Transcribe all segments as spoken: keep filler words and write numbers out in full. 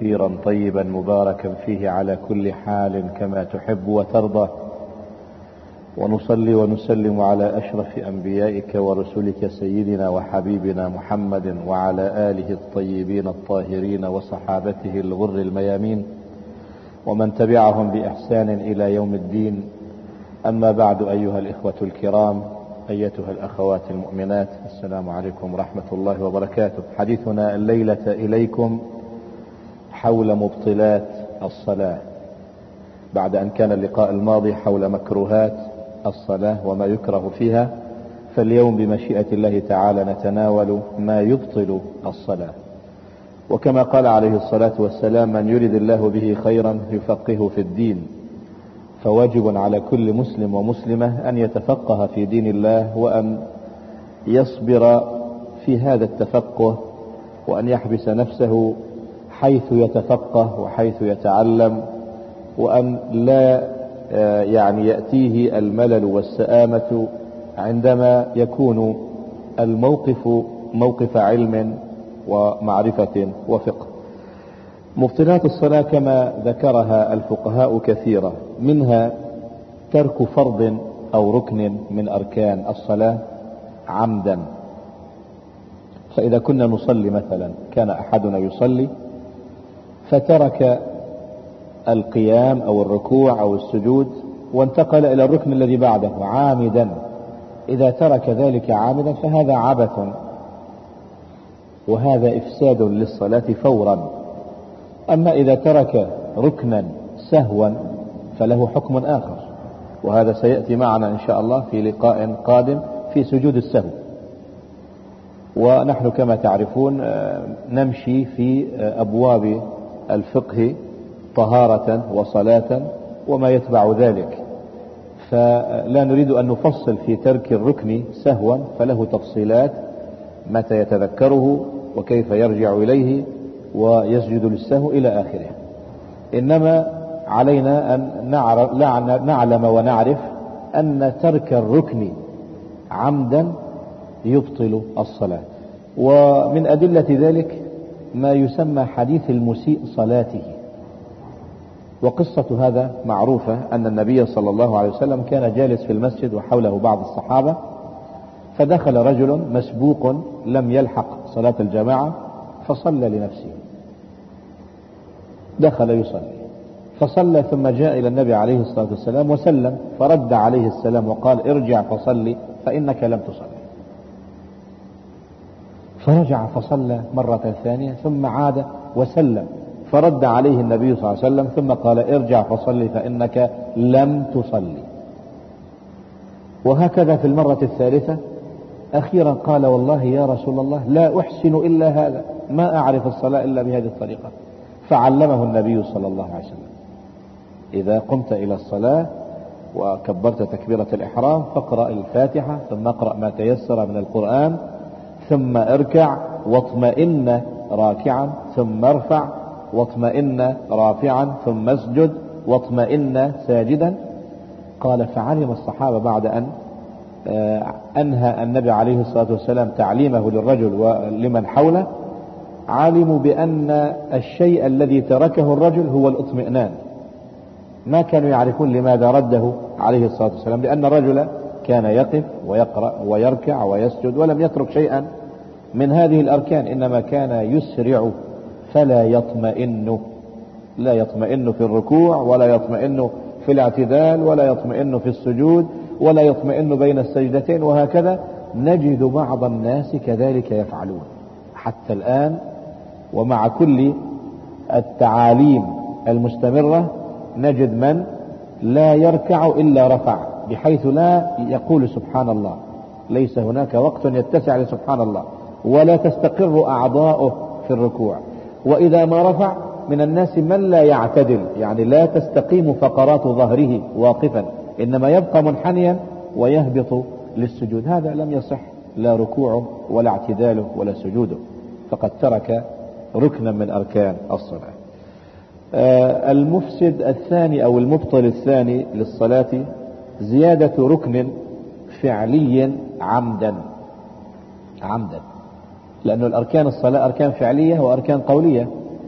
كثيرا طيبا مباركا فيه على كل حال كما تحب وترضى، ونصلي ونسلم على أشرف أنبيائك ورسلك سيدنا وحبيبنا محمد وعلى آله الطيبين الطاهرين وصحابته الغر الميامين ومن تبعهم بإحسان إلى يوم الدين. أما بعد، أيها الإخوة الكرام، أيتها الأخوات المؤمنات، السلام عليكم ورحمة الله وبركاته. حديثنا الليلة إليكم حول مبطلات الصلاة، بعد أن كان اللقاء الماضي حول مكروهات الصلاة وما يكره فيها، فاليوم بمشيئة الله تعالى نتناول ما يبطل الصلاة. وكما قال عليه الصلاة والسلام: من يرد الله به خيرا يفقهه في الدين، فواجب على كل مسلم ومسلمة أن يتفقه في دين الله، وأن يصبر في هذا التفقه، وأن يحبس نفسه حيث يتفقه وحيث يتعلم، وأن لا يعني يأتيه الملل والسآمة عندما يكون الموقف موقف علم ومعرفة وفقه. مبطلات الصلاة كما ذكرها الفقهاء كثيرة، منها ترك فرض أو ركن من أركان الصلاة عمدا. فإذا كنا نصلي مثلا، كان أحدنا يصلي فترك القيام أو الركوع أو السجود وانتقل إلى الركن الذي بعده عامدا، إذا ترك ذلك عامدا فهذا عبث، وهذا إفساد للصلاة فورا. أما إذا ترك ركنا سهوا فله حكم آخر، وهذا سيأتي معنا إن شاء الله في لقاء قادم في سجود السهو. ونحن كما تعرفون نمشي في أبواب الفقه طهارة وصلاة وما يتبع ذلك، فلا نريد أن نفصل في ترك الركن سهوا، فله تفصيلات متى يتذكره وكيف يرجع إليه ويسجد للسهو إلى آخره. إنما علينا أن نعلم ونعرف أن ترك الركن عمدا يبطل الصلاة. ومن أدلة ذلك ما يسمى حديث المسيء صلاته. وقصة هذا معروفة، أن النبي صلى الله عليه وسلم كان جالس في المسجد وحوله بعض الصحابة، فدخل رجل مسبوق لم يلحق صلاة الجماعة فصلى لنفسه، دخل يصلي فصلى، ثم جاء إلى النبي عليه الصلاة والسلام وسلم، فرد عليه السلام وقال: ارجع فصلي فإنك لم تصلي. فرجع فصلى مرة ثانية، ثم عاد وسلم، فرد عليه النبي صلى الله عليه وسلم ثم قال: ارجع فصلي فإنك لم تصلي. وهكذا في المرة الثالثة. أخيرا قال: والله يا رسول الله لا أحسن إلا هذا، ما أعرف الصلاة إلا بهذه الطريقة. فعلمه النبي صلى الله عليه وسلم: إذا قمت إلى الصلاة وكبرت تكبيرة الإحرام فاقرأ الفاتحة، ثم اقرأ ما تيسر من القرآن، ثم اركع واطمئن راكعا، ثم ارفع واطمئن رافعا، ثم اسجد واطمئن ساجدا. قال: فعلم الصحابة بعد أن أنهى النبي عليه الصلاة والسلام تعليمه للرجل ولمن حوله، علموا بأن الشيء الذي تركه الرجل هو الاطمئنان. ما كانوا يعرفون لماذا رده عليه الصلاة والسلام، لأن الرجل كان يقف ويقرأ ويركع ويسجد ولم يترك شيئا من هذه الأركان، إنما كان يسرع فلا يطمئن، لا يطمئن في الركوع، ولا يطمئن في الاعتدال، ولا يطمئن في السجود، ولا يطمئن بين السجدتين. وهكذا نجد بعض الناس كذلك يفعلون حتى الآن، ومع كل التعاليم المستمرة نجد من لا يركع إلا رفع، بحيث لا يقول سبحان الله، ليس هناك وقت يتسع لسبحان الله، ولا تستقر أعضاؤه في الركوع. وإذا ما رفع من الناس من لا يعتدل، يعني لا تستقيم فقرات ظهره واقفا، إنما يبقى منحنيا ويهبط للسجود. هذا لم يصح لا ركوعه ولا اعتداله ولا سجوده، فقد ترك ركنا من أركان الصلاة. آه المفسد الثاني أو المبطل الثاني للصلاة زيادة ركن فعلي عمدا عمدا لأن الأركان الصلاة أركان فعلية وأركان قولية.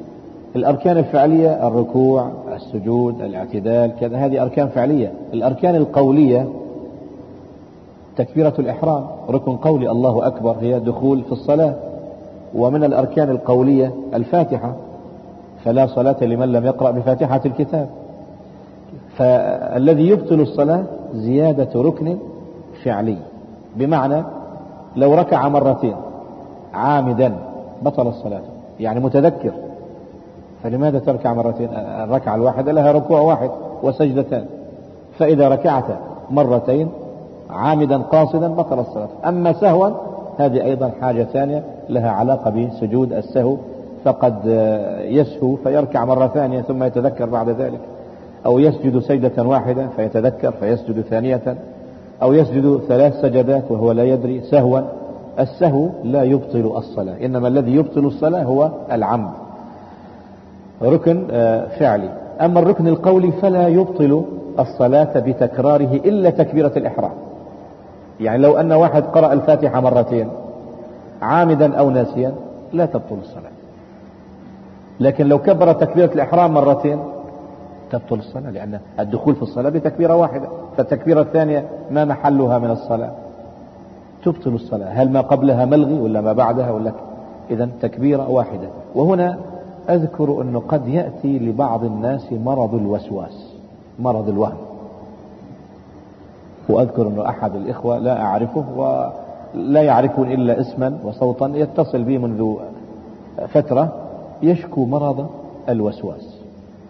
الأركان الفعلية الركوع، السجود، الاعتدال، كذا، هذه أركان فعلية. الأركان القولية تكبيرة الإحرام ركن قولي، الله أكبر، هي دخول في الصلاة. ومن الأركان القولية الفاتحة، فلا صلاة لمن لم يقرأ بفاتحة الكتاب. فالذي يبطل الصلاة زيادة ركن فعلي، بمعنى لو ركع مرتين عامدا بطل الصلاة، يعني متذكر، فلماذا تركع مرتين؟ الركعة الواحدة لها ركوع واحد وسجدتان، فإذا ركعت مرتين عامدا قاصدا بطل الصلاة. أما سهوا هذه أيضا حاجة ثانية لها علاقة بسجود السهو، فقد يسهو فيركع مرة ثانية ثم يتذكر بعد ذلك، أو يسجد سجدة واحدة فيتذكر فيسجد ثانية، أو يسجد ثلاث سجدات وهو لا يدري سهوا. السهو لا يبطل الصلاة، إنما الذي يبطل الصلاة هو العمد، ركن فعلي. أما الركن القولي فلا يبطل الصلاة بتكراره إلا تكبيرة الإحرام. يعني لو أن واحد قرأ الفاتحة مرتين عامدا أو ناسيا لا تبطل الصلاة، لكن لو كبر تكبيرة الإحرام مرتين تبطل الصلاة، لأن الدخول في الصلاة بتكبيرة واحدة، فالتكبيرة الثانية ما محلها من الصلاة، تبطل الصلاة. هل ما قبلها ملغي ولا ما بعدها ولا؟ إذن تكبيرة واحدة. وهنا أذكر أنه قد يأتي لبعض الناس مرض الوسواس، مرض الوهم. وأذكر أنه أحد الإخوة لا أعرفه ولا يعرفون إلا اسما وصوتا يتصل بي منذ فترة يشكو مرض الوسواس،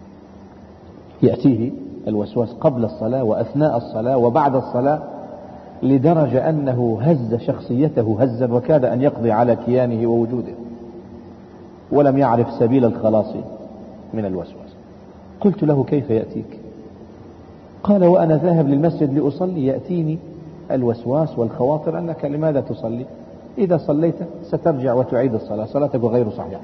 يأتيه الوسواس قبل الصلاة وأثناء الصلاة وبعد الصلاة، لدرجة أنه هز شخصيته هزا وكاد أن يقضي على كيانه ووجوده، ولم يعرف سبيل الخلاص من الوسواس. قلت له كيف يأتيك؟ قال وأنا ذاهب للمسجد لأصلي يأتيني الوسواس والخواطر أنك لماذا تصلي؟ إذا صليت سترجع وتعيد الصلاة، صلاتك غير صحيحة.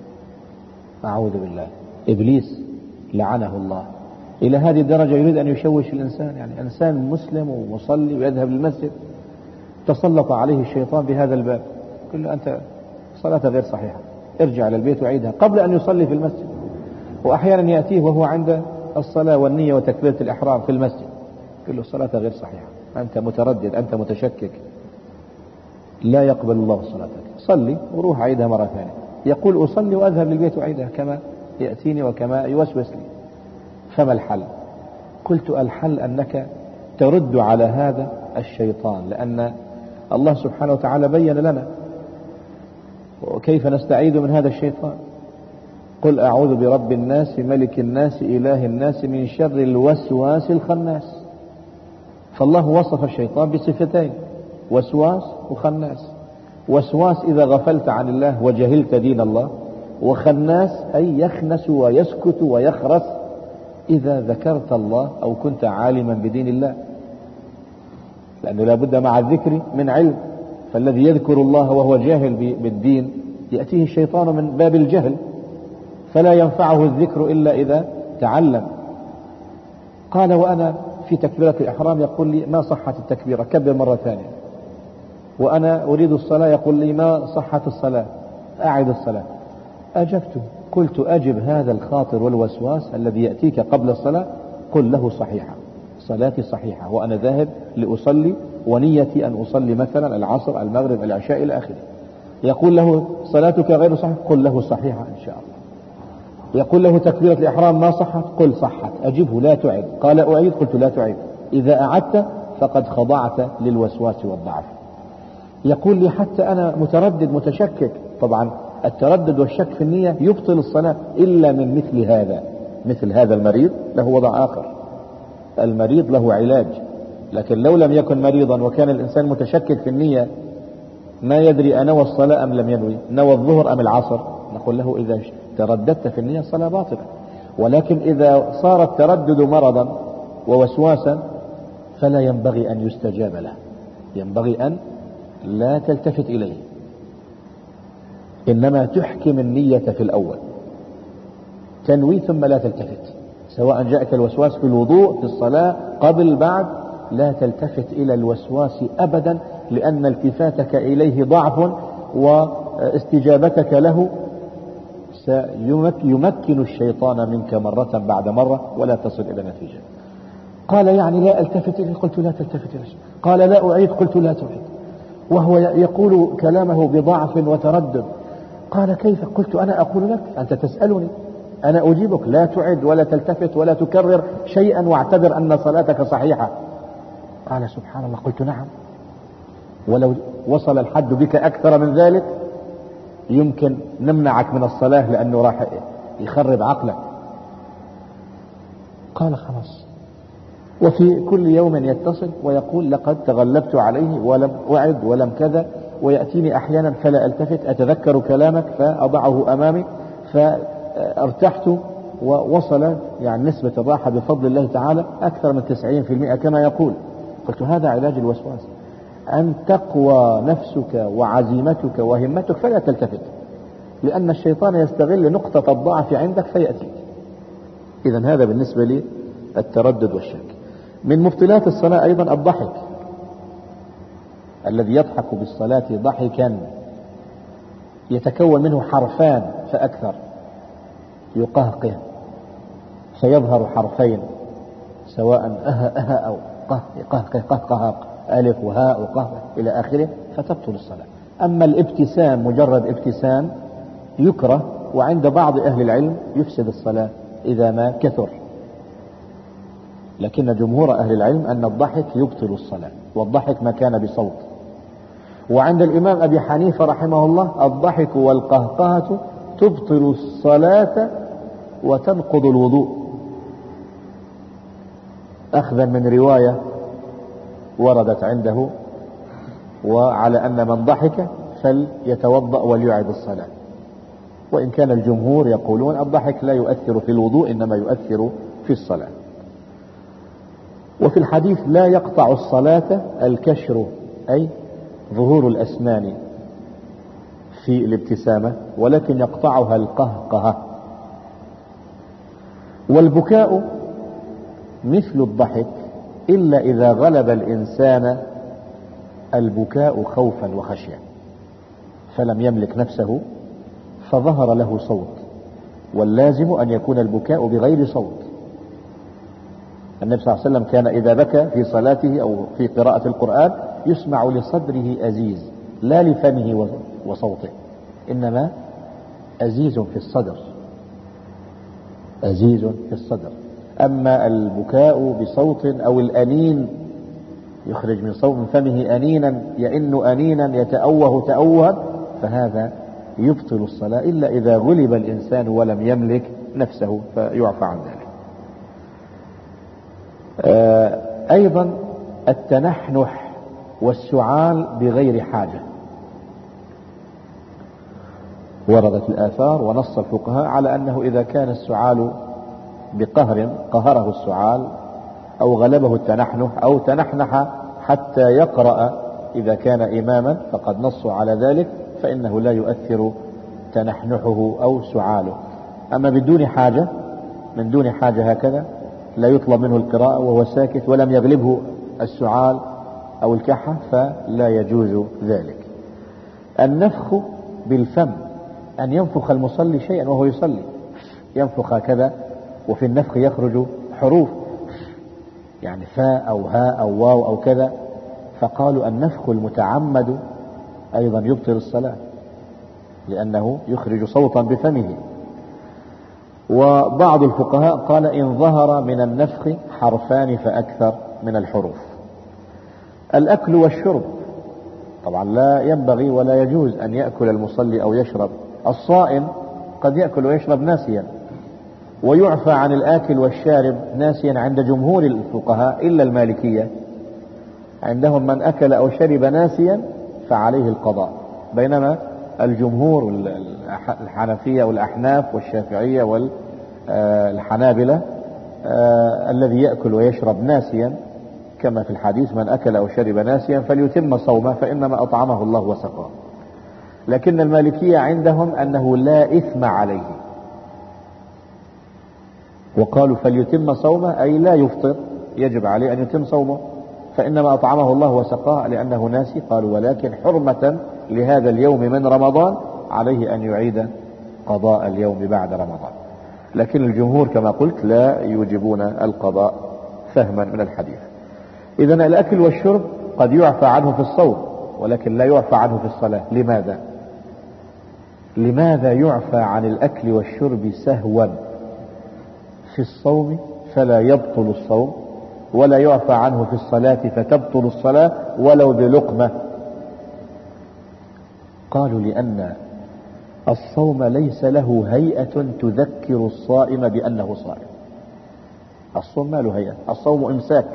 أعوذ بالله، إبليس لعنه الله إلى هذه الدرجة يريد أن يشوش الإنسان. يعني إنسان مسلم ومصلي ويذهب للمسجد تسلط عليه الشيطان بهذا الباب، يقول له أنت صلاة غير صحيحة، ارجع للبيت وعيدها قبل أن يصلي في المسجد. وأحيانا يأتيه وهو عند الصلاة والنية وتكبيرة الإحرام في المسجد، يقول له الصلاة غير صحيحة، أنت متردد، أنت متشكك، لا يقبل الله صلاتك، صلي وروح عيدها مرة ثانية. يقول أصلي وأذهب للبيت وعيدها كما يأتيني وكما يوسوس لي. فما الحل؟ قلت الحل أنك ترد على هذا الشيطان، لأن الله سبحانه وتعالى بين لنا وكيف نستعيذ من هذا الشيطان. قل أعوذ برب الناس ملك الناس إله الناس من شر الوسواس الخناس. فالله وصف الشيطان بصفتين، وسواس وخناس. وسواس إذا غفلت عن الله وجهلت دين الله، وخناس أي يخنس ويسكت ويخرس إذا ذكرت الله أو كنت عالما بدين الله، لأنه لا بد مع الذكر من علم. فالذي يذكر الله وهو جاهل بالدين يأتيه الشيطان من باب الجهل، فلا ينفعه الذكر إلا إذا تعلم. قال وأنا في تكبيرة الإحرام يقول لي ما صحت التكبيرة، كبر مرة ثانية. وأنا أريد الصلاة يقول لي ما صحت الصلاة، أعد الصلاة. أجبته، قلت أجب هذا الخاطر والوسواس الذي يأتيك قبل الصلاة، قل له صحيحة، صلاتي صحيحة وأنا ذاهب لأصلي ونيتي أن أصلي مثلا العصر المغرب العشاء إلى آخره. يقول له صلاتك غير صحيحة، قل له صحيحة إن شاء الله. يقول له تكبيرة الإحرام ما صحت، قل صحت، أجبه لا تعد. قال أعيد، قلت لا تعيد، إذا أعدت فقد خضعت للوسواس والضعف. يقول لي حتى أنا متردد متشكك. طبعا التردد والشك في النية يبطل الصلاة إلا من مثل هذا. مثل هذا المريض له وضع آخر، المريض له علاج. لكن لو لم يكن مريضا وكان الإنسان متشكك في النية، ما يدري أنوى الصلاة أم لم ينوي، نوى الظهر أم العصر، نقول له إذا ترددت في النية الصلاة باطلة. ولكن إذا صار التردد مرضا ووسواسا فلا ينبغي أن يستجاب له، ينبغي أن لا تلتفت إليه، إنما تحكم النية في الأول، تنوي ثم لا تلتفت. سواء جاءك الوسواس في الوضوء، في الصلاة، قبل، بعد، لا تلتفت إلى الوسواس أبدا، لأن التفاتك إليه ضعف واستجابتك له سيمكن الشيطان منك مرة بعد مرة ولا تصل إلى نتيجة. قال يعني لا التفت إليه؟ قلت لا تلتفت إليه. قال لا أعيد؟ قلت لا تعيد. وهو يقول كلامه بضعف وتردد. قال كيف؟ قلت أنا أقول لك، أنت تسألني، أنا أجيبك، لا تعد ولا تلتفت ولا تكرر شيئا واعتبر أن صلاتك صحيحة. قال سبحان الله. قلت نعم، ولو وصل الحد بك أكثر من ذلك يمكن نمنعك من الصلاة لأنه راح يخرب عقلك. قال خلاص. وفي كل يوم يتصل ويقول لقد تغلبت عليه ولم أعد ولم كذا، ويأتيني أحيانا فلا ألتفت، أتذكر كلامك فأضعه أمامي فارتحت، ووصل يعني نسبة الراحة بفضل الله تعالى أكثر من تسعين في المئة كما يقول. قلت هذا علاج الوسواس، أن تقوى نفسك وعزيمتك وهمتك فلا تلتفت، لأن الشيطان يستغل نقطة الضعف عندك فيأتيك. إذن هذا بالنسبة لي التردد والشك. من مبطلات الصلاة أيضا الضحك، الذي يضحك بالصلاة ضحكا يتكون منه حرفان فأكثر، يقهقه فيظهر حرفين سواء أه أه أو قهقه قهقه ألف وهاء وقهقه إلى آخره، فتبطل الصلاة. أما الابتسام مجرد ابتسام يكره، وعند بعض أهل العلم يفسد الصلاة إذا ما كثر، لكن جمهور أهل العلم أن الضحك يبطل الصلاة، والضحك ما كان بصوت. وعند الإمام أبي حنيفة رحمه الله الضحك والقهقهة تبطل الصلاة وتنقض الوضوء، أخذا من رواية وردت عنده، وعلى أن من ضحك فليتوضأ وليعد الصلاة. وإن كان الجمهور يقولون الضحك لا يؤثر في الوضوء إنما يؤثر في الصلاة. وفي الحديث لا يقطع الصلاة الكشر، أي ظهور الأسنان في الابتسامة، ولكن يقطعها القهقهة. والبكاء مثل الضحك إلا إذا غلب الإنسان البكاء خوفا وخشية فلم يملك نفسه فظهر له صوت، واللازم أن يكون البكاء بغير صوت. النبي صلى الله عليه وسلم كان إذا بكى في صلاته أو في قراءة القرآن يسمع لصدره أزيز، لا لفمه وصوته، إنما أزيز في الصدر، أزيز في الصدر. أما البكاء بصوت أو الأنين يخرج من صوت من فمه أنينا يئن أنينا يتأوه تأوها، فهذا يبطل الصلاة إلا إذا غلب الإنسان ولم يملك نفسه فيعفى عن ذلك. أيضا التنحنح والسعال بغير حاجة، وردت الآثار ونص الفقهاء على أنه إذا كان السعال بقهر قهره السعال أو غلبه التنحنح أو تنحنح حتى يقرأ إذا كان إماما فقد نصوا على ذلك، فإنه لا يؤثر تنحنحه أو سعاله. أما بدون حاجة، من دون حاجة هكذا لا يطلب منه القراءة وهو ساكت ولم يغلبه السعال أو الكحة فلا يجوز ذلك. النفخ بالفم، أن ينفخ المصلي شيئا وهو يصلي، ينفخ هكذا، وفي النفخ يخرج حروف يعني فاء أو هاء أو واو أو كذا، فقالوا النفخ المتعمد أيضا يبطل الصلاة لأنه يخرج صوتا بفمه. وبعض الفقهاء قال إن ظهر من النفخ حرفان فأكثر من الحروف. الأكل والشرب طبعا لا ينبغي ولا يجوز أن يأكل المصلي أو يشرب. الصائم قد يأكل ويشرب ناسيا، ويعفى عن الآكل والشارب ناسيا عند جمهور الفقهاء إلا المالكية، عندهم من أكل أو شرب ناسيا فعليه القضاء، بينما الجمهور الحنفية والأحناف والشافعية والحنابلة الذي يأكل ويشرب ناسيا كما في الحديث من أكل أو شرب ناسيا فليتم صومه فإنما أطعمه الله وسقاه. لكن المالكية عندهم أنه لا إثم عليه، وقالوا فليتم صومه أي لا يفطر، يجب عليه أن يتم صومه فإنما أطعمه الله وسقاه لأنه ناسي. قالوا ولكن حرمة لهذا اليوم من رمضان عليه أن يعيد قضاء اليوم بعد رمضان. لكن الجمهور كما قلت لا يوجبون القضاء فهما من الحديث. إذن الأكل والشرب قد يعفى عنه في الصوم ولكن لا يعفى عنه في الصلاة. لماذا؟ لماذا يعفى عن الأكل والشرب سهوا في الصوم فلا يبطل الصوم، ولا يعفى عنه في الصلاة فتبطل الصلاة ولو بلقمة؟ قالوا لأن الصوم ليس له هيئة تذكر الصائم بأنه صائم. الصوم ما له هيئة، الصوم إمساك،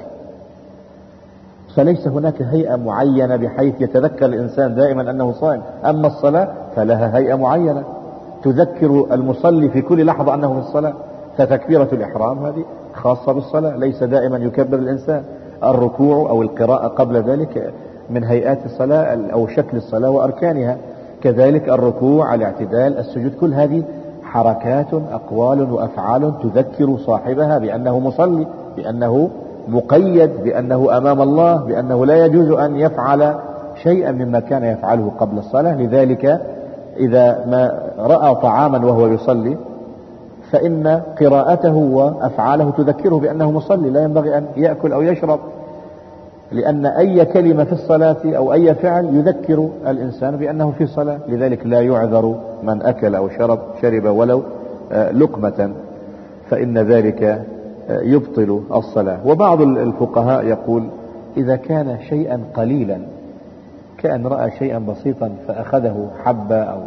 فليس هناك هيئة معينة بحيث يتذكر الإنسان دائما أنه صائم. أما الصلاة فلها هيئة معينة تذكر المصلي في كل لحظة أنه في الصلاة. فتكبيرة الإحرام هذه خاصة بالصلاة، ليس دائما يكبر الإنسان. الركوع أو القراءة قبل ذلك من هيئات الصلاة أو شكل الصلاة وأركانها. كذلك الركوع، الاعتدال، السجود، كل هذه حركات أقوال وأفعال تذكر صاحبها بأنه مصلي، بأنه مقيد، بأنه أمام الله، بأنه لا يجوز أن يفعل شيئا مما كان يفعله قبل الصلاة. لذلك إذا ما رأى طعاما وهو يصلي فإن قراءته وأفعاله تذكره بأنه مصلي، لا ينبغي أن يأكل أو يشرب، لأن أي كلمة في الصلاة أو أي فعل يذكر الإنسان بأنه في صلاة. لذلك لا يعذر من أكل أو شرب شرب ولو لقمة، فإن ذلك يبطل الصلاة. وبعض الفقهاء يقول إذا كان شيئا قليلا، كأن رأى شيئا بسيطا فأخذه حبة أو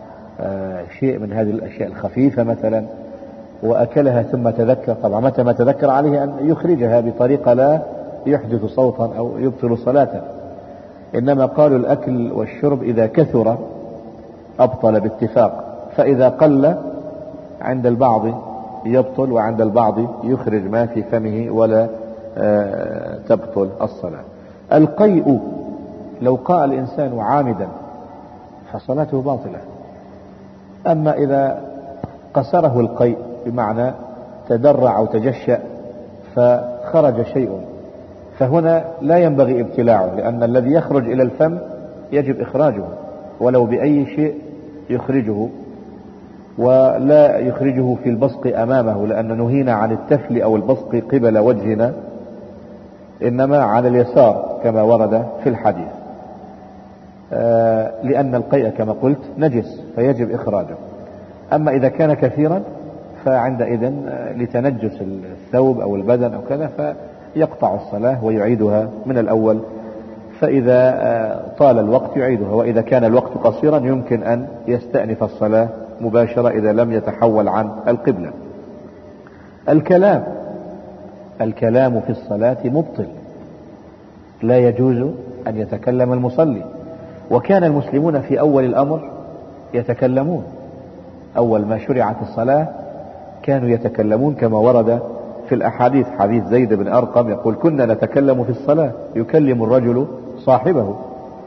شيء من هذه الأشياء الخفيفة مثلا وأكلها ثم تذكر، طبعا متى ما تذكر عليه أن يخرجها بطريقة لا يحدث صوتا أو يبطل صلاته. إنما قالوا الأكل والشرب إذا كثر أبطل باتفاق، فإذا قل عند البعض يبطل وعند البعض يخرج ما في فمه ولا تبطل الصلاة. القيء لو قاء الإنسان عامدا فصلاته باطلة. أما إذا قصره القيء بمعنى تدرع أو تجشأ فخرج شيء، فهنا لا ينبغي ابتلاعه، لأن الذي يخرج إلى الفم يجب إخراجه ولو بأي شيء يخرجه، ولا يخرجه في البصق أمامه، لأن نهينا عن التفل أو البصق قبل وجهنا، إنما عن اليسار كما ورد في الحديث، لأن القيء كما قلت نجس فيجب إخراجه. أما إذا كان كثيرا فعندئذ لتنجس الثوب أو البدن أو كذا فيقطع الصلاة ويعيدها من الأول، فإذا طال الوقت يعيدها، وإذا كان الوقت قصيرا يمكن أن يستأنف الصلاة مباشرة إذا لم يتحول عن القبلة. الكلام الكلام في الصلاة مبطل، لا يجوز أن يتكلم المصلي. وكان المسلمون في أول الأمر يتكلمون، أول ما شرعت الصلاة كانوا يتكلمون كما ورد في الأحاديث. حديث زيد بن أرقم يقول كنا نتكلم في الصلاة، يكلم الرجل صاحبه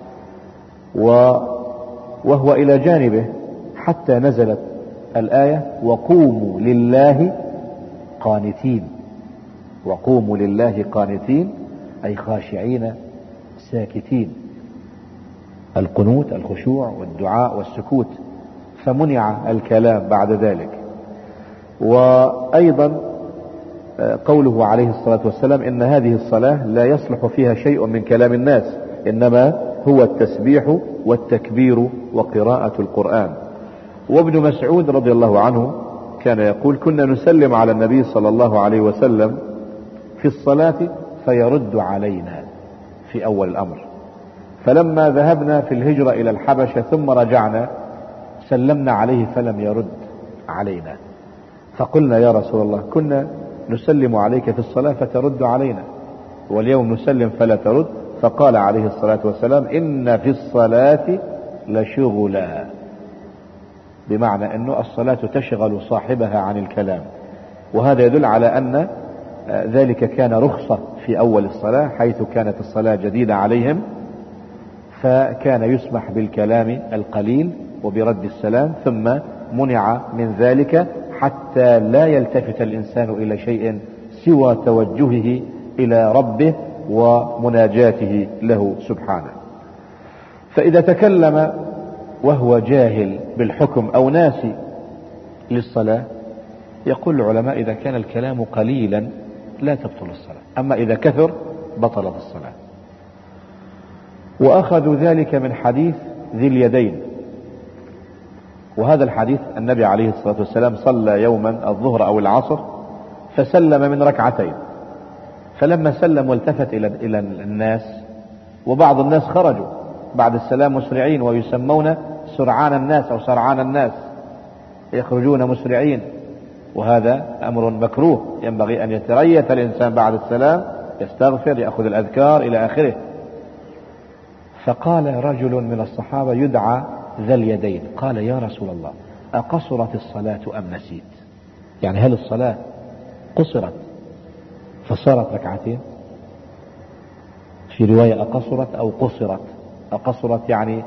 وهو إلى جانبه، حتى نزلت الآية وقوموا لله قانتين. وقوموا لله قانتين أي خاشعين ساكتين، القنوت الخشوع والدعاء والسكوت، فمنع الكلام بعد ذلك. وأيضا قوله عليه الصلاة والسلام إن هذه الصلاة لا يصلح فيها شيء من كلام الناس، إنما هو التسبيح والتكبير وقراءة القرآن. وابن مسعود رضي الله عنه كان يقول كنا نسلم على النبي صلى الله عليه وسلم في الصلاة فيرد علينا في أول الأمر، فلما ذهبنا في الهجرة إلى الحبشة ثم رجعنا سلمنا عليه فلم يرد علينا، فقلنا يا رسول الله كنا نسلم عليك في الصلاة فترد علينا، واليوم نسلم فلا ترد. فقال عليه الصلاة والسلام إن في الصلاة لشغلا، بمعنى أنه الصلاة تشغل صاحبها عن الكلام. وهذا يدل على أن ذلك كان رخصة في أول الصلاة، حيث كانت الصلاة جديدة عليهم، فكان يسمح بالكلام القليل وبرد السلام، ثم منع من ذلك حتى لا يلتفت الإنسان إلى شيء سوى توجهه إلى ربه ومناجاته له سبحانه. فإذا تكلم وهو جاهل بالحكم أو ناسي للصلاة، يقول العلماء إذا كان الكلام قليلا لا تبطل الصلاة، أما إذا كثر بطلت الصلاة. وأخذوا ذلك من حديث ذي اليدين، وهذا الحديث النبي عليه الصلاة والسلام صلى يوما الظهر أو العصر فسلم من ركعتين، فلما سلم والتفت إلى إلى الناس، وبعض الناس خرجوا بعد السلام مسرعين ويسمون سرعان الناس أو سرعان الناس، يخرجون مسرعين، وهذا أمر مكروه، ينبغي أن يتريث الإنسان بعد السلام، يستغفر، يأخذ الأذكار إلى آخره. فقال رجل من الصحابة يدعى ذا اليدين، قال يا رسول الله أقصرت الصلاة أم نسيت؟ يعني هل الصلاة قصرت فصارت ركعتين؟ في رواية أقصرت أو قصرت. أقصرت يعني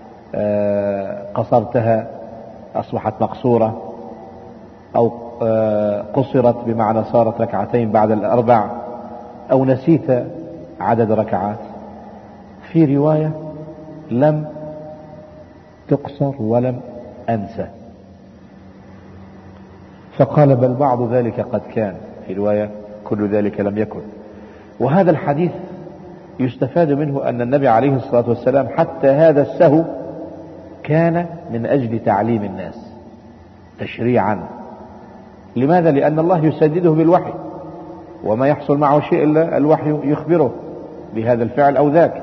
قصرتها أصبحت مقصورة، أو قصرت بمعنى صارت ركعتين بعد الأربع، أو نسيت عدد ركعات. في رواية لم تقصر ولم أنسى. فقال بل بعض ذلك قد كان، في رواية كل ذلك لم يكن. وهذا الحديث يستفاد منه أن النبي عليه الصلاة والسلام حتى هذا السهو كان من أجل تعليم الناس تشريعا. لماذا؟ لأن الله يسدده بالوحي، وما يحصل معه شيء إلا الوحي يخبره بهذا الفعل أو ذاك،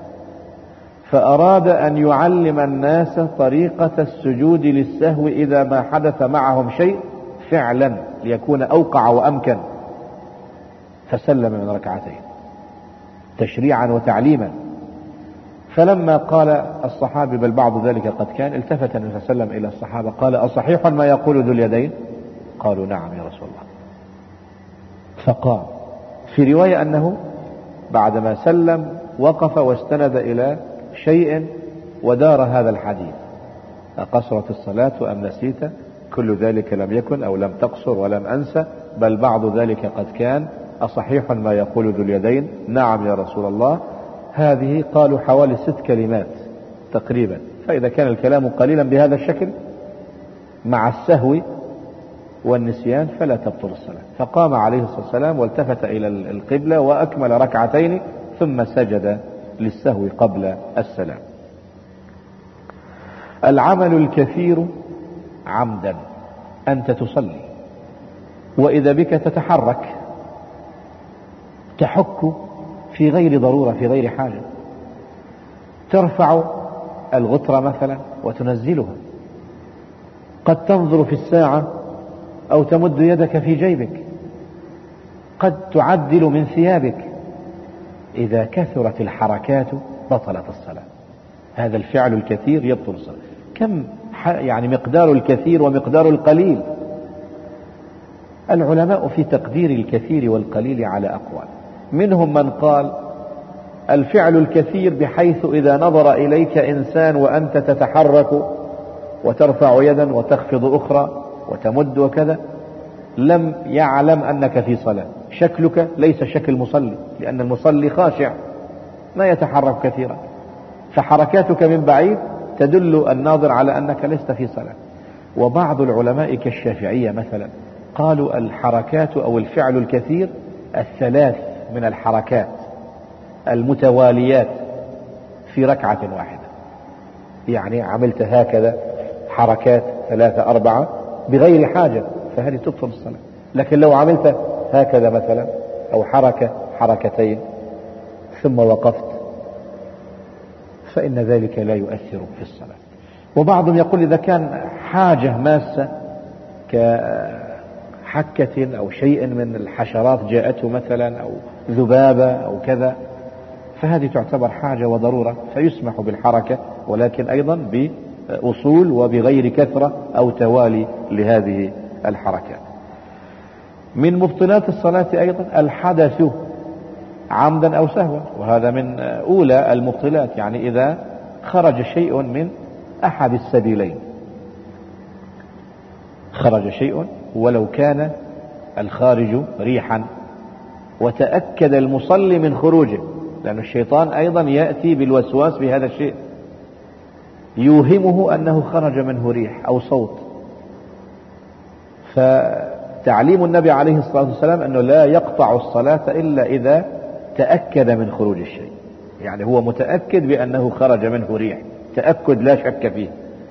فأراد أن يعلم الناس طريقة السجود للسهو إذا ما حدث معهم شيء فعلا، ليكون أوقع وأمكن. فسلم من ركعتين تشريعا وتعليما. فلما قال الصحابي بل بعض ذلك قد كان، التفت النبي صلى الله عليه وسلم إلى الصحابة قال أصحيح ما يقول ذو اليدين؟ قالوا نعم يا رسول الله. فقال في رواية أنه بعدما سلم وقف واستند إلى شيء ودار هذا الحديث، أقصرت الصلاة أم نسيت؟ كل ذلك لم يكن، أو لم تقصر ولم أنسى، بل بعض ذلك قد كان. أصحيح ما يقول ذو اليدين؟ نعم يا رسول الله. هذه قالوا حوالي ست كلمات تقريبا. فإذا كان الكلام قليلا بهذا الشكل مع السهو والنسيان فلا تبطل الصلاة. فقام عليه الصلاة والسلام والتفت إلى القبلة وأكمل ركعتين ثم سجد للسهو قبل السلام. العمل الكثير عمدا، أنت تصلي وإذا بك تتحرك تحك في غير ضرورة، في غير حاجة، ترفع الغترة مثلا وتنزلها، قد تنظر في الساعة أو تمد يدك في جيبك، قد تعدل من ثيابك. إذا كثرت الحركات بطلت الصلاة. هذا الفعل الكثير يبطل الصلاة. كم يعني مقدار الكثير ومقدار القليل؟ العلماء في تقدير الكثير والقليل على أقوال. منهم من قال الفعل الكثير بحيث إذا نظر إليك إنسان وأنت تتحرك وترفع يدا وتخفض أخرى وتمد وكذا لم يعلم أنك في صلاة، شكلك ليس شكل مصلي، لأن المصلي خاشع ما يتحرك كثيرا، فحركاتك من بعيد تدل الناظر على أنك لست في صلاة. وبعض العلماء كالشافعية مثلا قالوا الحركات أو الفعل الكثير الثلاث من الحركات المتواليات في ركعة واحدة، يعني عملت هكذا حركات ثلاثة أربعة بغير حاجة فهذه تبطل الصلاة. لكن لو عملت هكذا مثلا أو حركة حركتين ثم وقفت فإن ذلك لا يؤثر في الصلاة. وبعضهم يقول إذا كان حاجة ماسة كحكة أو شيء من الحشرات جاءته مثلا أو ذبابة أو كذا فهذه تعتبر حاجة وضرورة فيسمح بالحركة، ولكن أيضا بأصول وبغير كثرة أو توالي لهذه الحركات. من مبطلات الصلاة أيضا الحدث عمدا أو سهوا، وهذا من أولى المبطلات، يعني إذا خرج شيء من أحد السبيلين، خرج شيء ولو كان الخارج ريحا وتأكد المصلي من خروجه، لأن الشيطان أيضا يأتي بالوسواس بهذا الشيء يوهمه أنه خرج منه ريح أو صوت، فتعليم النبي عليه الصلاة والسلام أنه لا يقطع الصلاة إلا إذا تأكد من خروج الشيء، يعني هو متأكد بأنه خرج منه ريح، تأكد لا شك فيه،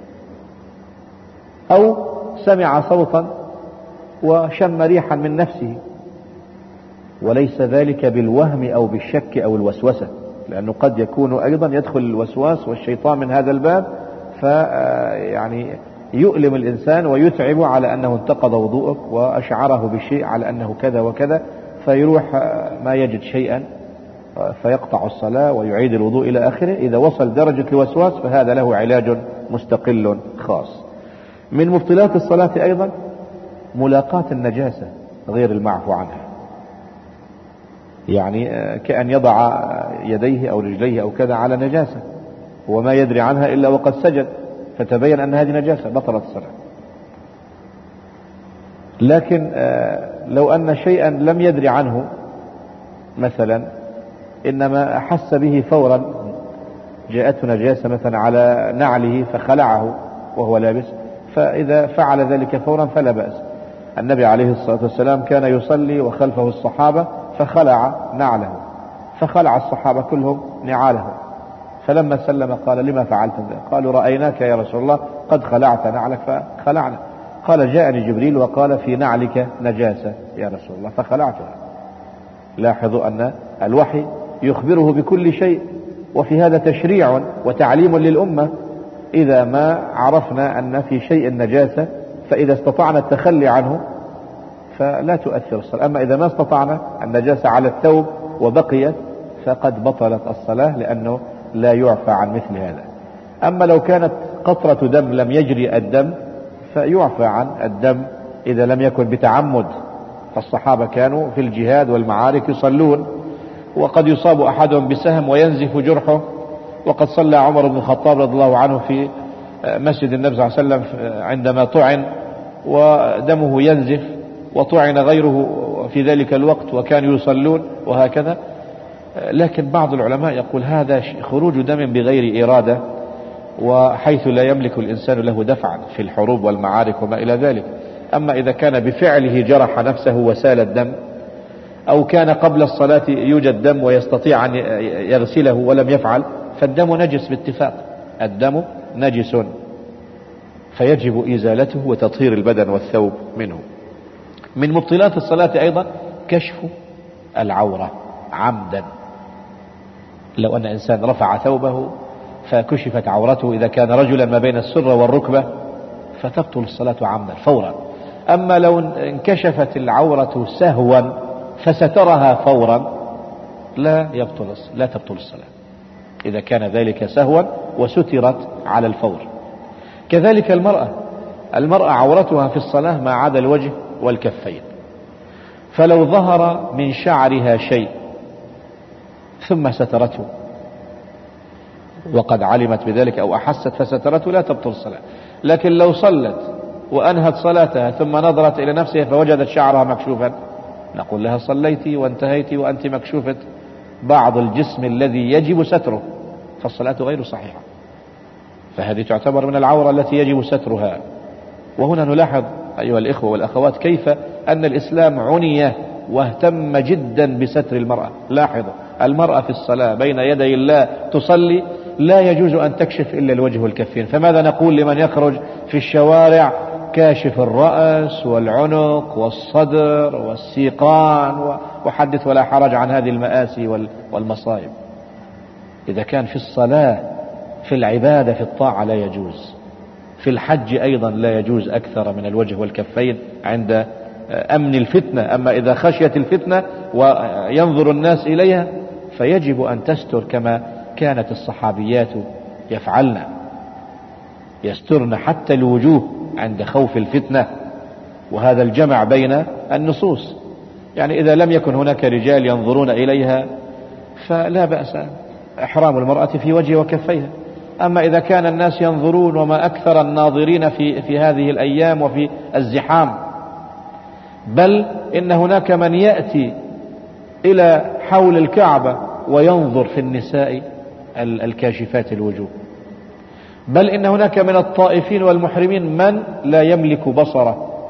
أو سمع صوتا وشم ريحا من نفسه، وليس ذلك بالوهم أو بالشك أو الوسوسة، لأنه قد يكون أيضا يدخل الوسواس والشيطان من هذا الباب، فيعني يؤلم الإنسان ويتعب على أنه انتقض وضوءك وأشعره بشيء على أنه كذا وكذا، فيروح ما يجد شيئا فيقطع الصلاة ويعيد الوضوء إلى آخره. إذا وصل درجة الوسواس فهذا له علاج مستقل خاص. من مبطلات الصلاة أيضا ملاقاة النجاسة غير المعفو عنها، يعني كأن يضع يديه أو رجليه أو كذا على نجاسة وما يدري عنها إلا وقد سجد، فتبين أن هذه نجاسة، بطلت الصلاة. لكن لو أن شيئا لم يدري عنه، مثلا إنما أحس به فورا، جاءته نجاسة مثلا على نعله فخلعه وهو لابس، فإذا فعل ذلك فورا فلا بأس. النبي عليه الصلاة والسلام كان يصلي وخلفه الصحابة فخلع نعله، فخلع الصحابة كلهم نعالهم، فلما سلم قال: لما فعلت ذلك؟ قالوا: رأيناك يا رسول الله قد خلعت نعلك فخلعنا. قال: جاءني جبريل وقال: في نعلك نجاسة يا رسول الله فخلعتها. لاحظوا أن الوحي يخبره بكل شيء، وفي هذا تشريع وتعليم للأمة. إذا ما عرفنا أن في شيء نجاسة فإذا استطعنا التخلي عنه فلا تؤثر الصلاة، أما إذا ما استطعنا النجاسة على الثوب وبقيت فقد بطلت الصلاة، لأنه لا يعفى عن مثل هذا. أما لو كانت قطرة دم لم يجري الدم فيعفى عن الدم إذا لم يكن بتعمد، فالصحابة كانوا في الجهاد والمعارك يصلون، وقد يصاب أحدهم بسهم وينزف جرحه، وقد صلى عمر بن الخطاب رضي الله عنه في مسجد النبي صلى الله عليه وسلم عندما طعن ودمه ينزف، وطعن غيره في ذلك الوقت وكانوا يصلون وهكذا. لكن بعض العلماء يقول هذا خروج دم بغير إرادة، وحيث لا يملك الإنسان له دفعا في الحروب والمعارك وما إلى ذلك. أما إذا كان بفعله جرح نفسه وسال الدم، أو كان قبل الصلاة يوجد دم ويستطيع أن يغسله ولم يفعل، فالدم نجس باتفاق، الدم نجس فيجب إزالته وتطهير البدن والثوب منه. من مبطلات الصلاة أيضا كشف العورة عمدا، لو أن إنسان رفع ثوبه فكشفت عورته إذا كان رجلا ما بين السرة والركبة فتبطل الصلاة عمدا فورا. أما لو انكشفت العورة سهوا فسترها فورا لا يبطل لا تبطل الصلاة إذا كان ذلك سهوا وسترت على الفور. كذلك المرأة المرأة عورتها في الصلاة ما عدا الوجه والكفين، فلو ظهر من شعرها شيء ثم سترته وقد علمت بذلك أو أحست فسترته لا تبطل الصلاة. لكن لو صلت وأنهت صلاتها ثم نظرت إلى نفسها فوجدت شعرها مكشوفا، نقول لها صليت وانتهيت وأنت مكشوفة بعض الجسم الذي يجب ستره، فالصلاة غير صحيحة، فهذه تعتبر من العورة التي يجب سترها. وهنا نلاحظ أيها الإخوة والأخوات كيف أن الإسلام عني واهتم جدا بستر المرأة. لاحظوا المرأة في الصلاة بين يدي الله تصلي لا يجوز أن تكشف إلا الوجه والكفين، فماذا نقول لمن يخرج في الشوارع كاشف الرأس والعنق والصدر والسيقان، وحدث ولا حرج عن هذه المآسي والمصائب؟ إذا كان في الصلاة في العبادة في الطاعة لا يجوز، في الحج أيضا لا يجوز أكثر من الوجه والكفين عند أمن الفتنة. أما إذا خشيت الفتنة وينظر الناس إليها فيجب أن تستر كما كانت الصحابيات يفعلن، يسترن حتى الوجوه عند خوف الفتنة. وهذا الجمع بين النصوص، يعني إذا لم يكن هناك رجال ينظرون إليها فلا بأس إحرام المرأة في وجه وكفيها. أما إذا كان الناس ينظرون، وما أكثر الناظرين في, في هذه الأيام وفي الزحام، بل إن هناك من يأتي إلى حول الكعبة وينظر في النساء الكاشفات الوجوه، بل إن هناك من الطائفين والمحرمين من لا يملك بصره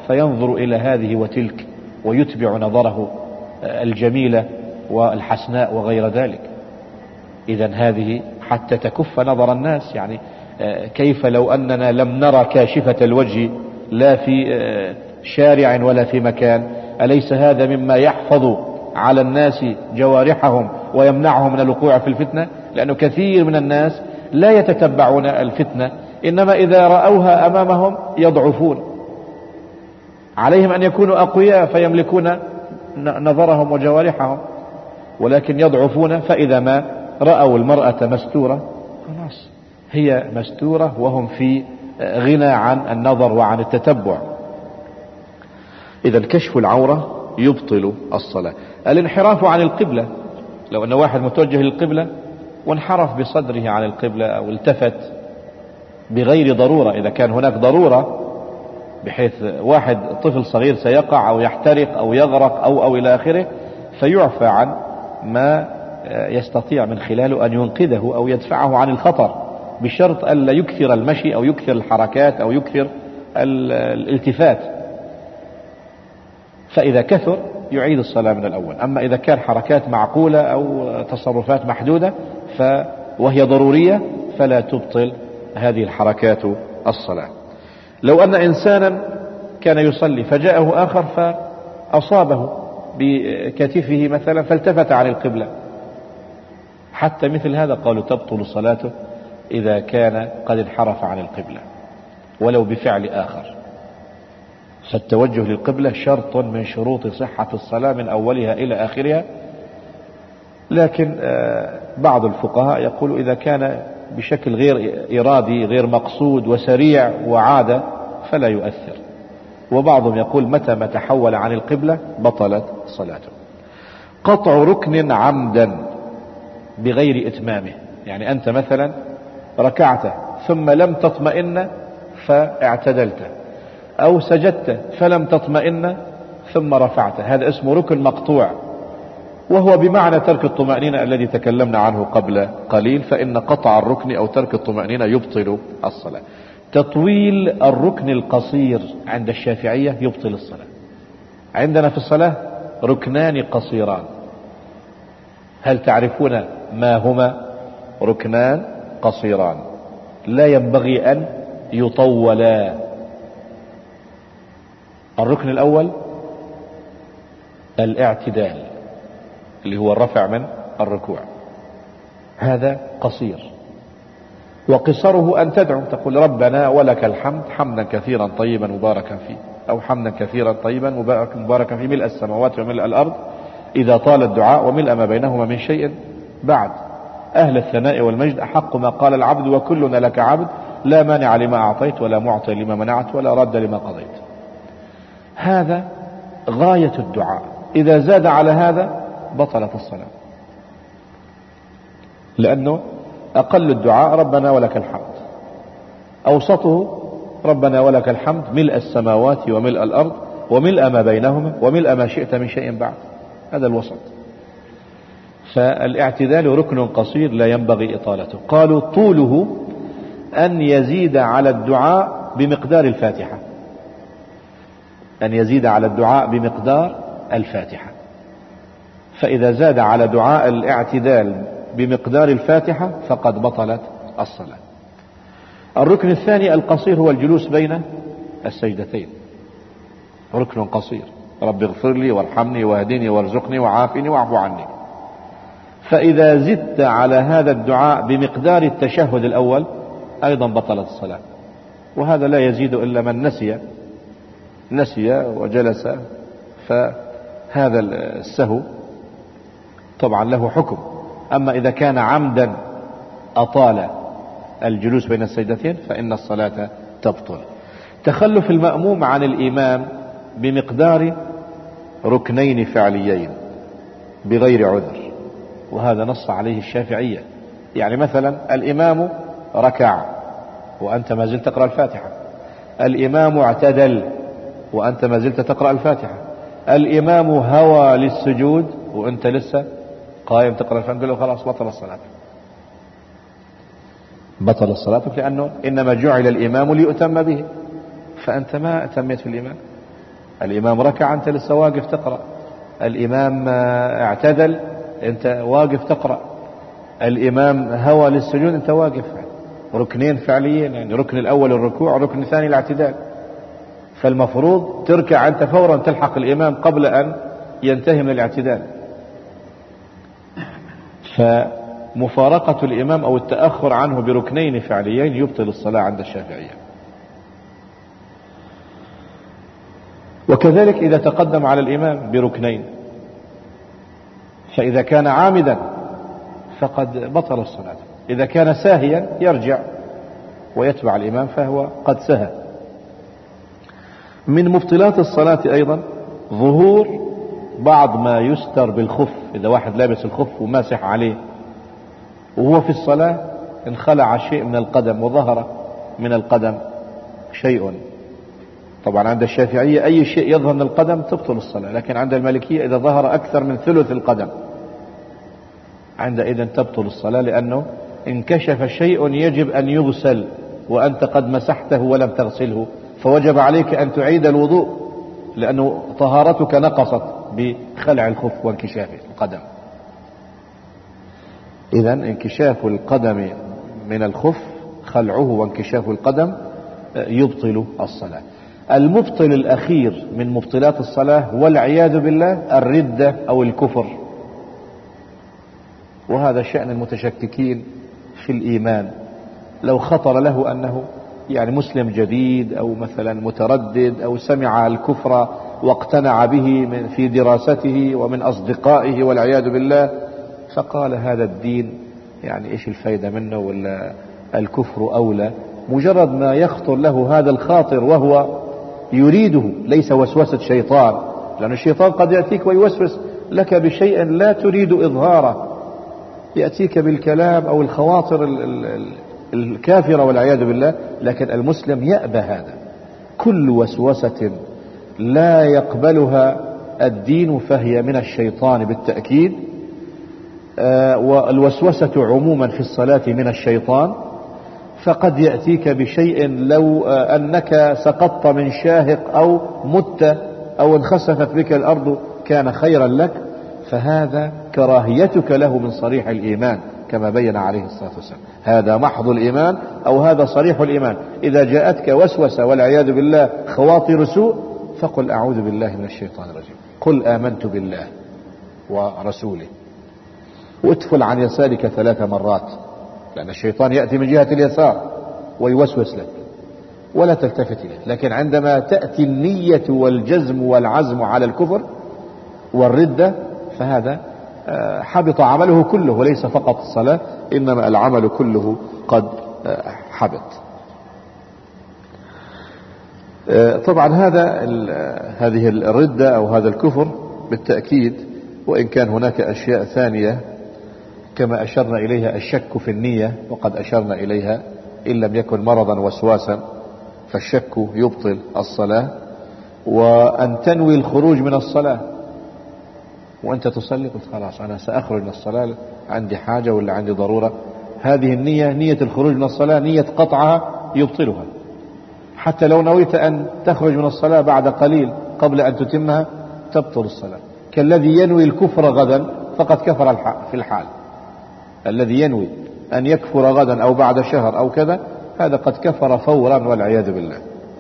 فينظر إلى هذه وتلك ويتبع نظره الجميلة والحسناء وغير ذلك. إذن هذه حتى تكف نظر الناس. يعني كيف لو أننا لم نرى كاشفة الوجه لا في شارع ولا في مكان؟ أليس هذا مما يحفظ على الناس جوارحهم ويمنعهم من الوقوع في الفتنة؟ لأنه كثير من الناس لا يتتبعون الفتنة، إنما إذا رأوها أمامهم يضعفون. عليهم أن يكونوا أقوياء فيملكون نظرهم وجوارحهم، ولكن يضعفون. فإذا ما رأوا المرأة مستورة خلاص هي مستورة، وهم في غنى عن النظر وعن التتبع. إذا كشف العورة يبطل الصلاة. الانحراف عن القبلة، لو أن واحد متوجه للقبلة وانحرف بصدره عن القبلة أو التفت بغير ضرورة، إذا كان هناك ضرورة بحيث واحد طفل صغير سيقع أو يحترق أو يغرق أو أو إلى آخره، فيعفى عن ما يستطيع من خلاله أن ينقذه أو يدفعه عن الخطر، بشرط ألا يكثر المشي أو يكثر الحركات أو يكثر الالتفات. فإذا كثر يعيد الصلاة من الأول. أما إذا كان حركات معقولة أو تصرفات محدودة ف وهي ضرورية فلا تبطل هذه الحركات الصلاة. لو أن إنسانا كان يصلي فجاءه آخر فأصابه بكتفه مثلا فالتفت عن القبلة، حتى مثل هذا قالوا تبطل صلاته إذا كان قد انحرف عن القبلة ولو بفعل آخر. فالتوجه للقبلة شرط من شروط صحة الصلاة من أولها إلى آخرها. لكن بعض الفقهاء يقول إذا كان بشكل غير إرادي غير مقصود وسريع وعادة فلا يؤثر. وبعضهم يقول متى ما تحول عن القبلة بطلت صلاته. قطع ركن عمدا بغير إتمامه، يعني أنت مثلا ركعت ثم لم تطمئن فاعتدلت، أو سجدت فلم تطمئن ثم رفعت، هذا اسمه ركن مقطوع، وهو بمعنى ترك الطمأنينة الذي تكلمنا عنه قبل قليل. فإن قطع الركن أو ترك الطمأنينة يبطل الصلاة. تطويل الركن القصير عند الشافعية يبطل الصلاة. عندنا في الصلاة ركنان قصيران، هل تعرفون ما هما؟ ركنان قصيران لا ينبغي أن يطولا. الركن الأول الاعتدال اللي هو الرفع من الركوع، هذا قصير، وقصره أن تدعو تقول ربنا ولك الحمد حمدا كثيرا طيبا مباركا فيه، أو حمدا كثيرا طيبا مباركا فيه ملء السماوات وملء الأرض إذا طال الدعاء وملء ما بينهما من شيء بعد. أهل الثناء والمجد أحق ما قال العبد وكلنا لك عبد لا مانع لما أعطيت ولا معطي لما منعت ولا رد لما قضيت. هذا غاية الدعاء، إذا زاد على هذا بطلت الصلاة، لأنه أقل الدعاء ربنا ولك الحمد، أوسطه ربنا ولك الحمد ملء السماوات وملء الأرض وملء ما بينهما وملء ما شئت من شيء بعد، هذا الوسط. فالاعتدال ركن قصير لا ينبغي إطالته. قالوا طوله أن يزيد على الدعاء بمقدار الفاتحة، أن يزيد على الدعاء بمقدار الفاتحة. فإذا زاد على دعاء الاعتدال بمقدار الفاتحة فقد بطلت الصلاة. الركن الثاني القصير هو الجلوس بين السجدتين، ركن قصير، رب اغفر لي وارحمني واهدني وارزقني وعافني واعف عني. فإذا زدت على هذا الدعاء بمقدار التشهد الأول أيضا بطلت الصلاة. وهذا لا يزيد إلا من نسي نسي وجلس، فهذا السهو طبعا له حكم. أما إذا كان عمدا أطال الجلوس بين السجدتين فإن الصلاة تبطل. تخلف المأموم عن الإمام بمقدار ركنين فعليين بغير عذر، وهذا نص عليه الشافعية. يعني مثلا الإمام ركع وأنت ما زلت تقرأ الفاتحة، الإمام اعتدل وأنت ما زلت تقرأ الفاتحة، الإمام هوى للسجود وأنت لسه قائم تقرأ الفاتحة، نقول له خلاص بطل الصلاة، بطل الصلاة، لأنه إنما جعل الإمام ليؤتم به، فأنت ما أتميت في الإمام. الإمام ركع أنت لسه واقف تقرأ، الإمام اعتدل أنت واقف تقرأ، الإمام هوى للسجود أنت واقف. ركنين فعليين، يعني ركن الأول الركوع، ركن الثاني الاعتدال. فالمفروض تركع أنت فورا تلحق الإمام قبل أن ينتهي من الاعتدال. فمفارقة الإمام أو التأخر عنه بركنين فعليين يبطل الصلاة عند الشافعية. وكذلك إذا تقدم على الإمام بركنين، فإذا كان عامدا فقد بطل الصلاة، إذا كان ساهيا يرجع ويتبع الإمام فهو قد سهى. من مبطلات الصلاة أيضا ظهور بعض ما يستر بالخف. إذا واحد لابس الخف وماسح عليه وهو في الصلاة انخلع شيء من القدم وظهر من القدم شيء. طبعا عند الشافعية أي شيء يظهر من القدم تبطل الصلاة، لكن عند المالكية إذا ظهر أكثر من ثلث القدم عندئذ تبطل الصلاة، لأنه انكشف شيء يجب أن يغسل وأنت قد مسحته ولم تغسله، فوجب عليك أن تعيد الوضوء لأنه طهارتك نقصت بخلع الخف وانكشاف القدم. إذن انكشاف القدم من الخف، خلعه وانكشاف القدم يبطل الصلاة. المبطل الأخير من مبطلات الصلاة والعياذ بالله الردة أو الكفر، وهذا شأن المتشككين في الإيمان. لو خطر له أنه يعني مسلم جديد أو مثلا متردد أو سمع الكفر واقتنع به في دراسته ومن أصدقائه والعياذ بالله، فقال هذا الدين يعني إيش الفايدة منه ولا الكفر أولى، مجرد ما يخطر له هذا الخاطر وهو يريده، ليس وسوسة شيطان، لأن الشيطان قد يأتيك ويوسوس لك بشيء لا تريد إظهاره، يأتيك بالكلام أو الخواطر الكافرة والعياذ بالله، لكن المسلم يأبى هذا. كل وسوسة لا يقبلها الدين فهي من الشيطان بالتأكيد. آه والوسوسة عموما في الصلاة من الشيطان، فقد يأتيك بشيء لو آه أنك سقطت من شاهق أو مت أو انخسفت بك الأرض كان خيرا لك، فهذا كراهيتك له من صريح الإيمان كما بين عليه الصلاة والسلام. هذا محض الإيمان أو هذا صريح الإيمان. إذا جاءتك وسوسة والعياذ بالله خواطر سوء فقل أعوذ بالله من الشيطان الرجيم، قل آمنت بالله ورسوله، وادفل عن يسارك ثلاث مرات، لأن الشيطان يأتي من جهة اليسار ويوسوس لك ولا تلتفت إليه. لكن عندما تأتي النية والجزم والعزم على الكفر والردة فهذا حبط عمله كله، وليس فقط الصلاة إنما العمل كله قد حبط. طبعا هذا هذه الردة أو هذا الكفر بالتأكيد، وإن كان هناك أشياء ثانية كما أشرنا إليها الشك في النية، وقد أشرنا إليها إن لم يكن مرضا وسواسا فالشك يبطل الصلاة. وأن تنوي الخروج من الصلاة وأنت تصلي، قلت خلاص أنا سأخرج من الصلاة عندي حاجة ولا عندي ضرورة، هذه النية نية الخروج من الصلاة نية قطعها يبطلها. حتى لو نويت أن تخرج من الصلاة بعد قليل قبل أن تتمها تبطل الصلاة. كالذي ينوي الكفر غدا فقد كفر في الحال، الذي ينوي أن يكفر غدا أو بعد شهر أو كذا هذا قد كفر فورا والعياذ بالله.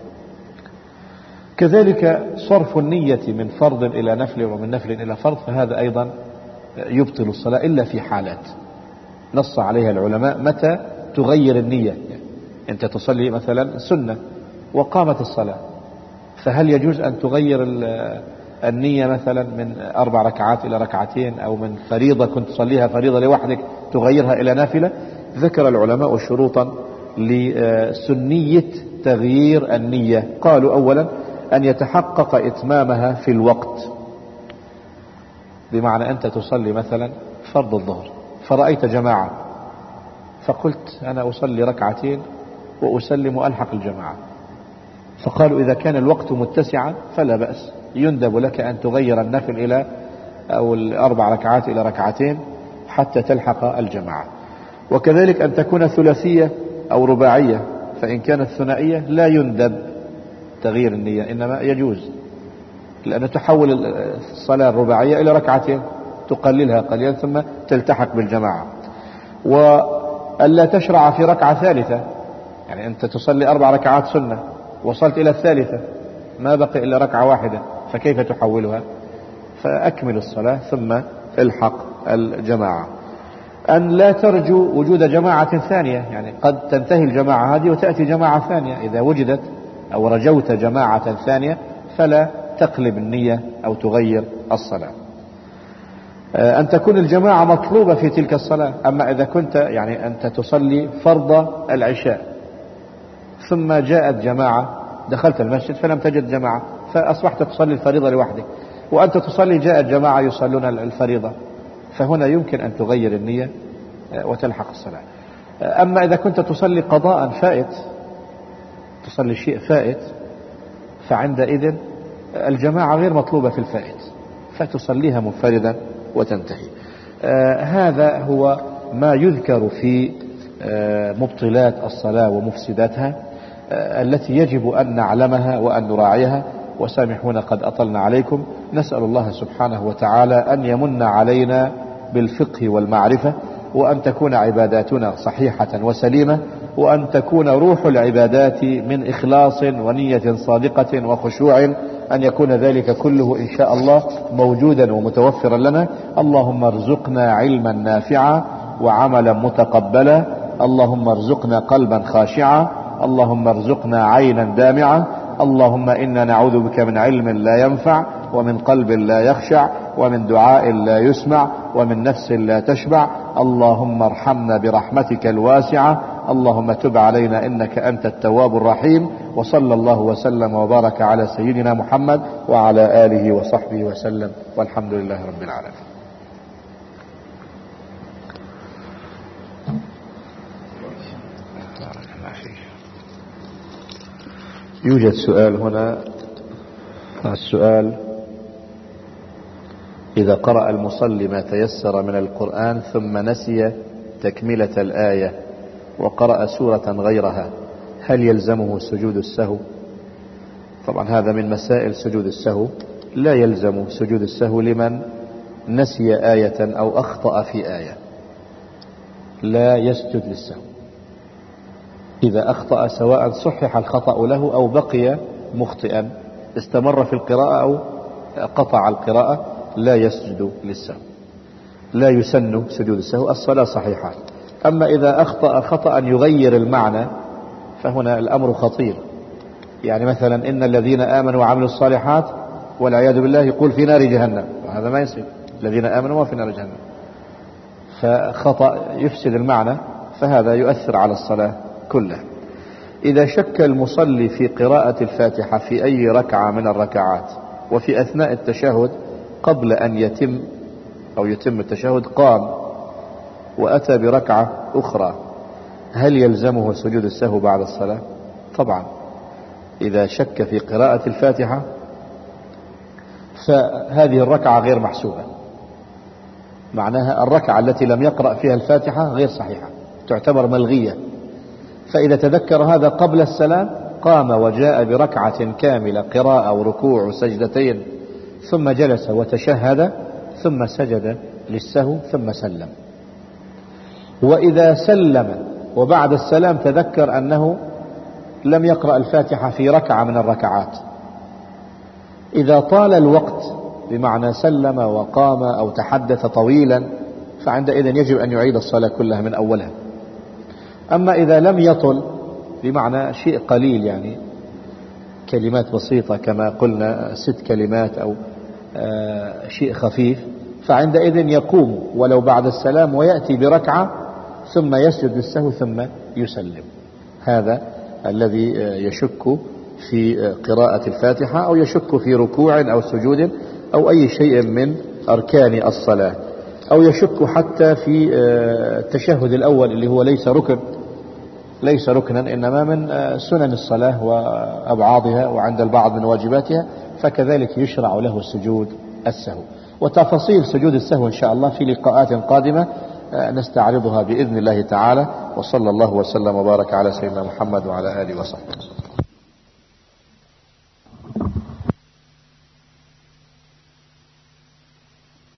كذلك صرف النية من فرض إلى نفل ومن نفل إلى فرض، فهذا أيضا يبطل الصلاة إلا في حالات نص عليها العلماء متى تغير النية. يعني أنت تصلي مثلا سنة وقامت الصلاة، فهل يجوز أن تغير النية مثلا من أربع ركعات إلى ركعتين، أو من فريضة كنت تصليها فريضة لوحدك تغيرها إلى نافلة؟ ذكر العلماء شروطا لسنية تغيير النية. قالوا أولا أن يتحقق إتمامها في الوقت، بمعنى أنت تصلي مثلا فرض الظهر فرأيت جماعة فقلت أنا أصلي ركعتين وأسلم وألحق الجماعة، فقالوا إذا كان الوقت متسعا فلا بأس، يندب لك أن تغير النفل إلى أو الأربع ركعات إلى ركعتين حتى تلحق الجماعة. وكذلك أن تكون ثلاثية أو رباعية، فإن كانت ثنائية لا يندب تغيير النية إنما يجوز. لأنه تحول الصلاة الرباعية إلى ركعتين، تقللها قليلا ثم تلتحق بالجماعة. وألا تشرع في ركعة ثالثة، يعني أنت تصلي أربع ركعات سنة وصلت إلى الثالثة ما بقي إلا ركعة واحدة، فكيف تحولها؟ فأكمل الصلاة ثم الحق الجماعة. أن لا ترجو وجود جماعة ثانية، يعني قد تنتهي الجماعة هذه وتأتي جماعة ثانية، إذا وجدت أو رجوت جماعة ثانية فلا تقلب النية أو تغير الصلاة. أن تكون الجماعة مطلوبة في تلك الصلاة. أما إذا كنت يعني أنت تصلي فرض العشاء ثم جاءت جماعة، دخلت المسجد فلم تجد جماعة فأصبحت تصلي الفريضة لوحدك، وأنت تصلي جاءت جماعة يصلون الفريضة، فهنا يمكن أن تغير النية وتلحق الصلاة. أما إذا كنت تصلي قضاء فائت، تصلي شيء فائت، فعندئذ الجماعة غير مطلوبة في الفائت، فتصليها منفردا وتنتهي. آه هذا هو ما يذكر في آه مبطلات الصلاة ومفسداتها آه التي يجب أن نعلمها وأن نراعيها. وسامحونا قد أطلنا عليكم. نسأل الله سبحانه وتعالى أن يمن علينا بالفقه والمعرفة، وأن تكون عباداتنا صحيحة وسليمة، وأن تكون روح العبادات من إخلاص ونية صادقة وخشوع، أن يكون ذلك كله إن شاء الله موجودا ومتوفرا لنا. اللهم ارزقنا علما نافعا وعملا متقبلا، اللهم ارزقنا قلبا خاشعا، اللهم ارزقنا عينا دامعة، اللهم إنا نعوذ بك من علم لا ينفع، ومن قلب لا يخشع، ومن دعاء لا يسمع، ومن نفس لا تشبع. اللهم ارحمنا برحمتك الواسعة، اللهم تب علينا إنك أنت التواب الرحيم. وصلى الله وسلم وبارك على سيدنا محمد وعلى آله وصحبه وسلم، والحمد لله رب العالمين. يوجد سؤال هنا. السؤال: إذا قرأ المصلي ما تيسر من القرآن ثم نسي تكملة الآية وقرأ سورة غيرها، هل يلزمه سجود السهو؟ طبعا هذا من مسائل سجود السهو. لا يلزم سجود السهو لمن نسي آية أو أخطأ في آية، لا يسجد للسهو. إذا أخطأ سواء صحح الخطأ له أو بقي مخطئا، استمر في القراءة أو قطع القراءة، لا يسجد للسهو، لا يسن سجود السهو، الصلاة صحيحة. أما إذا أخطأ خطأ يغير المعنى فهنا الأمر خطير. يعني مثلا إن الذين آمنوا وعملوا الصالحات والعياذ بالله يقول في نار جهنم، هذا ما يصير، الذين آمنوا وفي نار جهنم، فخطأ يفسد المعنى، فهذا يؤثر على الصلاة كلها. إذا شك المصلي في قراءة الفاتحة في أي ركعة من الركعات وفي أثناء التشهد قبل أن يتم أو يتم التشهد قام وأتى بركعة أخرى، هل يلزمه سجود السهو بعد الصلاة؟ طبعا إذا شك في قراءة الفاتحة فهذه الركعة غير محسوبة، معناها الركعة التي لم يقرأ فيها الفاتحة غير صحيحة، تعتبر ملغية. فإذا تذكر هذا قبل السلام قام وجاء بركعة كاملة، قراءة وركوع وسجدتين، ثم جلس وتشهد ثم سجد للسهو ثم سلم. وإذا سلم وبعد السلام تذكر أنه لم يقرأ الفاتحة في ركعة من الركعات، إذا طال الوقت بمعنى سلم وقام أو تحدث طويلا فعندئذ يجب أن يعيد الصلاة كلها من أولها. أما إذا لم يطل بمعنى شيء قليل، يعني كلمات بسيطة كما قلنا ست كلمات أو آه شيء خفيف، فعندئذ يقوم ولو بعد السلام ويأتي بركعة ثم يسجد للسهو ثم يسلم. هذا الذي يشك في قراءة الفاتحة أو يشك في ركوع أو سجود أو أي شيء من أركان الصلاة، أو يشك حتى في التشهد الأول اللي هو ليس ركن ليس ركنا إنما من سنن الصلاة وأبعاضها وعند البعض من واجباتها، فكذلك يشرع له سجود السهو. وتفاصيل سجود السهو إن شاء الله في لقاءات قادمة نستعرضها بإذن الله تعالى. وصلى الله وسلم وبارك على سيدنا محمد وعلى آله وصحبه.